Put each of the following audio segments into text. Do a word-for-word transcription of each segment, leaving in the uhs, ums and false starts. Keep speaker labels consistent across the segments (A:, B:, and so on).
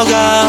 A: много.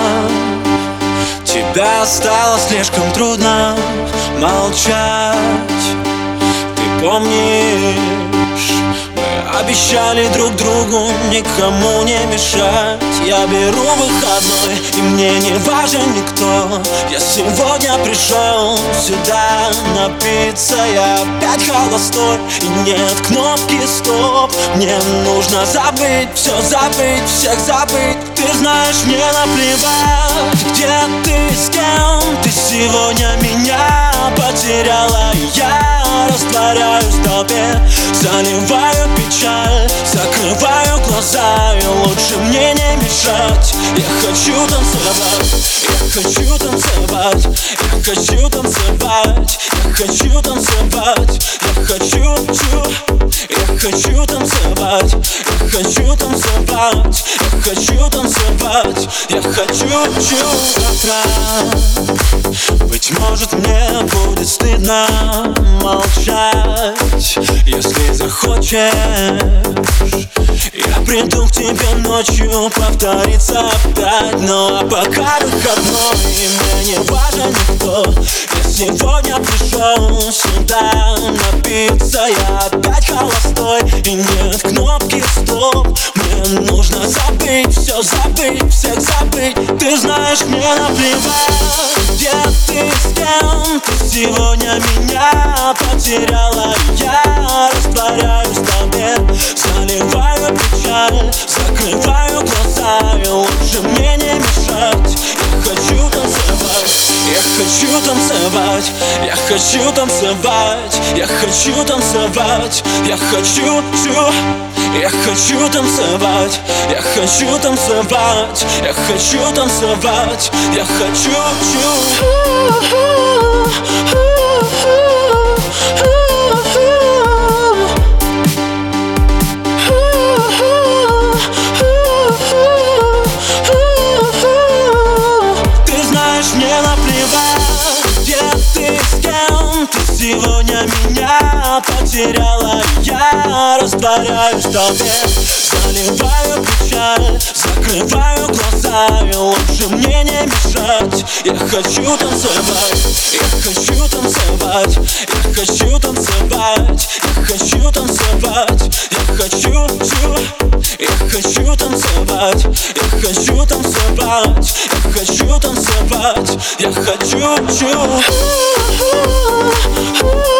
A: Тебя стало слишком трудно молчать. Ты помнишь, мы обещали друг другу никому не мешать. Я беру выходной, и мне не важен никто. Я сегодня пришел сюда напиться. Я опять холостой, и нет кнопки стоп. Мне нужно забыть, все забыть, всех забыть. Ты знаешь, мне наплевать, где ты, с кем. Ты сегодня меня потеряла, и я растворяюсь в толпе. Заливаю печаль, закрываю глаза, и лучше мне не мешать. Я хочу танцевать, я хочу танцевать, я хочу танцевать, я хочу танцевать, я хочу, хочу, я хочу танцевать, я хочу танцевать, я хочу танцевать, я хочу, хочу. Завтра, быть может, мне будет стыдно молчать. Если захочешь, я приду к тебе ночью повториться опять. Ну а пока выходной, и мне не важен никто. Я сегодня пришел сюда напиться. Я опять холостой, и нет кнопки стоп. Мне нужно забыть, все забыть, всех забыть. Ты знаешь, мне наплевать, где ты, с кем. Ты сегодня меня потеряла, и я растворяюсь в толпе. Заливаю печаль, закрываю глаза, и лучше мне не мешать. Я хочу танцевать, я хочу танцевать, я хочу танцевать, я хочу танцевать, я хочу, хочу. Я хочу танцевать, я хочу танцевать, я хочу танцевать, я хочу, хочу. Ты знаешь, мне наплевать, где ты, с кем. Ты сегодня меня потеряла, и я растворяюсь в толпе. Заливаю печаль, закрываю глаза, и лучше мне не мешать. Я хочу танцевать, я хочу танцевать, я хочу танцевать, я хочу танцевать, я хочу, хочу. Я хочу танцевать, я хочу танцевать, я хочу танцевать, я хочу, хочу.